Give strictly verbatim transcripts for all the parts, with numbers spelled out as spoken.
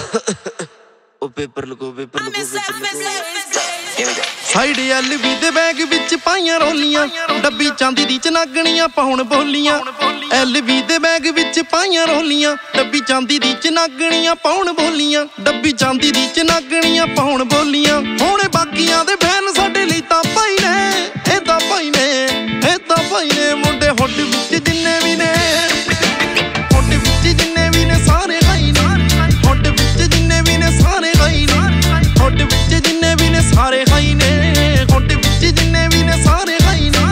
ਉਹ ਪੇਪਰ ਲਗੋ ਪੇਪਰ ਲਗੋ ਪੇਪਰ ਲਗੋ ਸਾਈਡ ਐਲਵੀ ਦੇ ਬੈਗ ਵਿੱਚ ਪਾਈਆਂ ਰੋਲੀਆਂ ਡੱਬੀ ਚਾਂਦੀ ਦੀ ਚਨਾਗਣੀਆਂ ਪਾਉਣ ਬੋਲੀਆਂ ਐਲਵੀ ਦੇ ਬੈਗ ਵਿੱਚ ਪਾਈਆਂ ਰੋਲੀਆਂ ਡੱਬੀ ਚਾਂਦੀ ਦੀ ਚਨਾਗਣੀਆਂ ਪਾਉਣ ਬੋਲੀਆਂ ਡੱਬੀ ਚਾਂਦੀ ਦੀ ਚਨਾਗਣੀਆਂ ਪਾਉਣ ਬੋਲੀਆਂ ਹੁਣ ਬਾਕੀਆਂ ਦੇ ਬਹਿਨ ਸਾਡੇ ਲਈ ਤਾਂ ਭਾਈ ਨੇ ਇਹ ਤਾਂ ਭਾਈ ਨੇ ਇਹ ਤਾਂ ਭਾਈ ਨੇ ਮੁੰਡੇ ਹੁੱਡ ਵਿੱਚ ਜਿੰਨੇ ਵੀ ਨੇ ਹੁੱਡ ਵਿੱਚ ਜਿੰਨੇ ਵੀ ਨੇ ਸਾਰੇ ਹਾਈ ਨੇ ਹੁੱਡ ਵਿੱਚ ਜਿੰਨੇ ਵੀ ਨੇ ਸਾਰੇ ਹਾਈ ਨੇ ਹੁੱਡ ਵਿੱਚ ਜਿੰਨੇ ਵੀ ਨੇ ਸਾਰੇ ਹਾਈ ਨੇ ਹੁੱਡ ਵਿੱਚ ਜਿੰਨੇ ਵੀ ਨੇ ਸਾਰੇ ਹਾਈ ਨੇ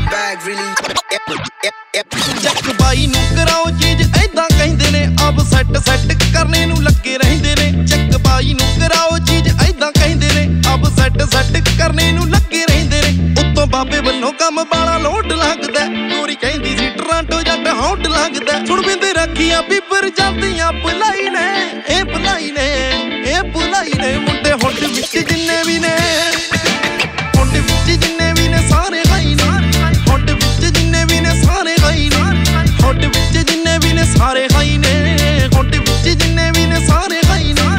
ਚੱਕ ਬਾਈ ਨੂੰ ਕਰਾਓ ਚੀਜ਼ ਏਦਾਂ ਕਹਿੰਦੇ ਨੇ ਆਪ ਸੈੱਟ ਸੈੱਟ ਕਰਨੇ ਨੂੰ ਲੱਗੇ ਰਹਿੰਦੇ ਨੇ ਚੱਕ ਬਾਈ ਨੂੰ ਕਰਾਓ ਚੀਜ਼ ਏਦਾਂ ਕਹਿੰਦੇ ਨੇ ਆਪ ਸੈੱਟ ਸੈੱਟ ਕਰਨੇ ਨੂੰ ਲੱਗੇ ਰਹਿੰਦੇ ਨੇ ਉੱਤੋਂ ਬਾਬੇ ਵੱਲੋਂ ਕੰਮ ਬਾਲਾ ਲੋਟ ਲੱਗਦਾ ਗੋਰੀ ਕਹਿੰਦੀ ਸੀ ਟਰਾਂਟੋ ਜੱਟ ਹੌਟ ਲੱਗਦਾ ਸੁਣ ਬਿੰਦੇ ਰੱਖੀਆਂ ਬੀਬਰ ਜਾਂਦੀਆਂ ਭੁਲਾਈ ਨੇ ਇਹ ਭੁਲਾਈ ਨੇ ਇਹ ਭੁਲਾਈ ਨੇ ਮੁੰਡੇ ਹੁੱਡ ਵਿੱਚ ਜਿੰਨੇ ਵੀ ਨੇ ਹੁੱਡ ਵਿੱਚ ਜਿੰਨੇ ਵੀ ਨੇ ਸਾਰੇ ਹਾਈ ਨੇ ਹੁੱਡ ਵਿੱਚ ਜਿੰਨੇ ਵੀ ਨੇ ਸਾਰੇ ਹਾਈ ਨੇ ਹੁੱਡ ਵਿੱਚ ਜਿੰਨੇ ਵੀ ਨੇ ਸਾਰੇ ਹਾਈ ਨੇ ਹੁੱਡ ਵਿੱਚ ਜਿੰਨੇ ਵੀ ਨੇ ਸਾਰੇ ਹਾਈ ਨੇ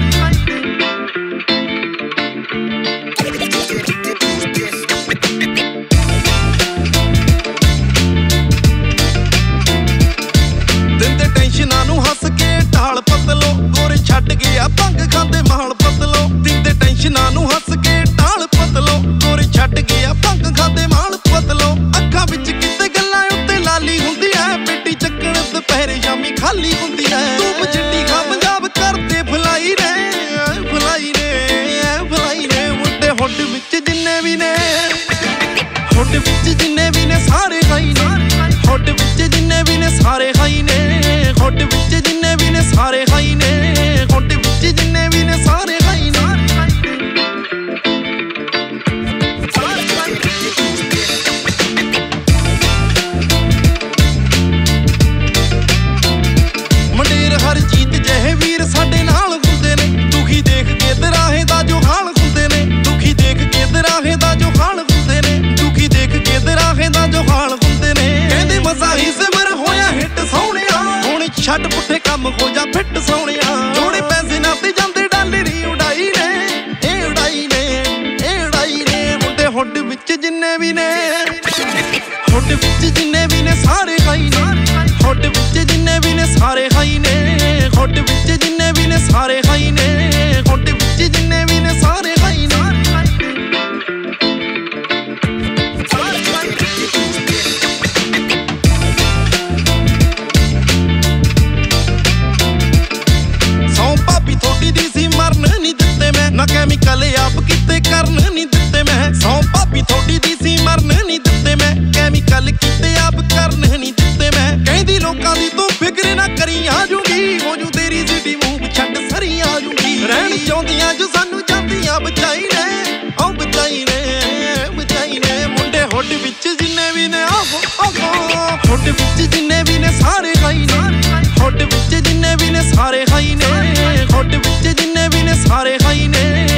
ਦਿੰਦੇ ਟੈਨਸ਼ਨਾਂ ਨੂੰ ਹੱਸ ਕੇ ਢਾਲ ਪਤਲੋ ਗੋਰੇ ਛੱਡ ਗਿਆ ਭੰਗ ਖਾਂਦੇ ਮਾਲ ਪਤਲੋ ਦਿੰਦੇ ਟੈਨਸ਼ਨਾਂ ਨੂੰ ਹੱਸ ਕੇ ਢਾਲ ਪਤਲੋ ਗੋਰੇ ਛੱਡ ਗਿਆ ਭੰਗ ਖਾਂਦੇ ਮਾਲ ਪਤਲੋ ਅੱਖਾਂ ਵਿੱਚ ਕਿਤੇ ਗੱਲਾਂ ਉੱਤੇ ਲਾਲੀ ਹੁੰਦੀ ਐ ਪੇਟੀ ਚੱਕਣ ਦੁਪਹਿਰੇ ਸ਼ਾਮੀ ਖਾਲੀ ਹੁੰਦੀ ਐ ਧੂਪ ਚਿੱਟੀ ਖਾ ਪੰਜਾਬ ਕਰਦੇ ਫਲਾਈ ਨੇ ਫਲਾਈ ਨੇ ਫਲਾਈ ਨੇ ਮੁੰਡੇ ਹੁੱਡ ਵਿੱਚ ਜਿੰਨੇ ਵੀ ਨੇ ਹੁੱਡ ਵਿੱਚ ਜਿੰਨੇ ਵੀ ਨੇ ਸਾਰੇ ਹਾਈ ਨੇ ਹੁੱਡ ਵਿੱਚ ਜਿੰਨੇ ਵੀ ਨੇ ਸਾਰੇ ਹਾਈ ਨੇ ਹੁੱਡ ਵਿੱਚ ਜਿੰਨੇ ਵੀ ਨੇ ਸਾਰੇ ਹਾਈ ਨੇ ਹੁੱਡ ਵਿੱਚ ਜਿੰਨੇ ਵੀ ਨੇ ਸਾਰੇ ਹਾਈ ਨੇ ਮੰਡੇਰ ਹਰਜੀਤ ਜਿਹੇ ਵੀਰ ਸਾਡੇ ਨਾਲ ਹੁੰਦੇ ਨੇ ਦੁਖੀ ਦੇਖ ਕੇ ਦਰਾਹੇ ਦਾ ਜੋ ਹਾਲ ਹੁੰਦੇ ਨੇ ਦੁਖੀ ਦੇਖ ਕੇ ਦਰਾਹੇ ਦਾ ਜੋ ਹਾਲ ਹੁੰਦੇ ਨੇ ਦੁਖੀ ਦੇਖ ਕੇ ਦਰਾਹੇ ਦਾ ਜੋ ਹਾਲ ਹੁੰਦੇ ਨੇ ਕਹਿੰਦੇ ਮਜ਼ਾ ਹੀ ਸਿਮਰ ਹੋਇਆ ਹਿੱਟ ਸੋਹਣਿਆ ਹੁਣ ਛੱਡ ਪੁੱਠੇ ਕੰਮ ਹੋ ਜਾ ਫਿੱਟ ਸੋਹਣਿਆ ਥੋੜੇ ਪੈਸੇ ਨਾਲ ਤੇ ਜਾਂਦੇ ਡਾਲਰੀ ਉਡਾਈ ਨੇ ਇਹ ਉਡਾਈ ਨੇ ਇਹ ਉਡਾਈ ਨੇ ਮੁੰਡੇ ਹੁੱਡ ਵਿੱਚ ਜਿੰਨੇ ਵੀ ਨੇ ਹੁੱਡ ਵਿੱਚ ਜਿੰਨੇ ਵੀ ਨੇ ਸਾਰੇ ਹਾਈ ਨੇ ਹੁੱਡ ਵਿੱਚ ਜਿੰਨੇ ਵੀ ਨੇ ਸਾਰੇ ਹਾਈ ਨੇ ਹੁੱਡ ਵਿੱਚ ਜਿੰਨੇ ਵੀ ਨੇ ਸਾਰੇ ਹਾਈ ਨੇ ਹੁੱਡ ਵਿੱਚ ਜਿੰਨੇ ਵੀ ਨੇ ਸਾਰੇ ਹਾਈ ਨੇ ਸੌ ਭਾਬੀ ਥੋੜੀ ਦੀ ਸੀ ਮਰਨ ਨਹੀਂ ਦਿੱਤੇ ਮੈਂ ਨਾ ਕੈਮੀਕਲ ਆਪ ਕਿਤੇ ਕਰਨ ਨਹੀਂ ਦਿੱਤੇ ਮੈਂ ਸੌ ਭਾਬੀ ਥੋੜੀ ਦੀ ਸੀ ਮਰਨ ਨਹੀਂ ਦਿੱਤੇ ਮੈਂ ਕੈਮੀਕਲ ਕਿਤੇ ਆਪ ਕਰਨ ਨਹੀਂ ਦਿੱਤੇ ਮੈਂ ਕਹਿੰਦੀ ਲੋਕਾਂ ਦੀ ਤੂੰ ਫਿਕਰ ਨਾ ਕਰੀ ਆ ਜੂਗੀ ਹੋ ਜੂ ਤੇਰੀ ਸਿੱਧੀ ਮੂੰਹ ਛੱਡ ਸਰੀ ਆ ਜੂਗੀ ਰਹਿਣ ਚਾਹੁੰਦੀਆਂ ਜੋ ਸਾਨੂੰ ਜਾਂਦੀਆਂ ਬਚਾਈ ਨੇ ਉਹ ਬਚਾਈ ਨੇ ਬਚਾਈ ਨੇ ਮੁੰਡੇ ਹੁੱਡ ਵਿੱਚ ਜਿੰਨੇ ਵੀ ਨੇ ਆਹੋ ਆਹੋ ਹੁੱਡ ਵਿੱਚ ਜਿੰਨੇ ਵੀ ਨੇ ਸਾਰੇ ਹਾਈ ਨੇ ਹੁੱਡ ਵਿੱਚ ਜਿੰਨੇ ਵੀ ਨੇ ਸਾਰੇ ਹਾਈ ਨੇ ਹੁੱਡ ਵਿੱਚ ਜਿੰਨੇ ਵੀ ਨੇ ਸਾਰੇ ਹਾਈ ਨੇ